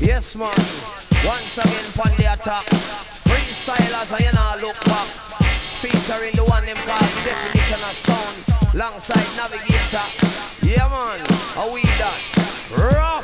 Yes, man. Once again, pon the attack. Freestylers, and you not look back. Featuring the one them called the definition of sound. Alongside Navigator. Yeah, man. How we that? Raw.